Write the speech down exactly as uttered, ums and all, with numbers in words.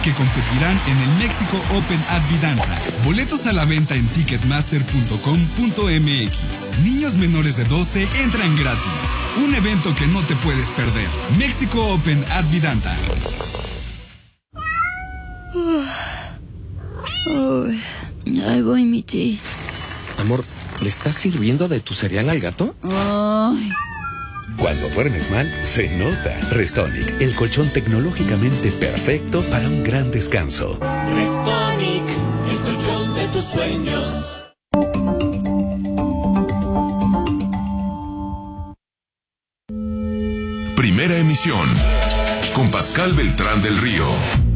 que competirán en el México Open Advidanza. Boletos a la venta en ticketmaster punto com punto m x. Niños menores de doce entran gratis. Un evento que no te puedes perder. México Open Advidanza. Ahí voy, Michi. Amor, ¿le estás sirviendo de tu cereal al gato? Ay. Cuando duermes mal, se nota. Restonic, el colchón tecnológicamente perfecto para un gran descanso. Restonic, el colchón de tus sueños. Primera emisión, con Pascal Beltrán del Río.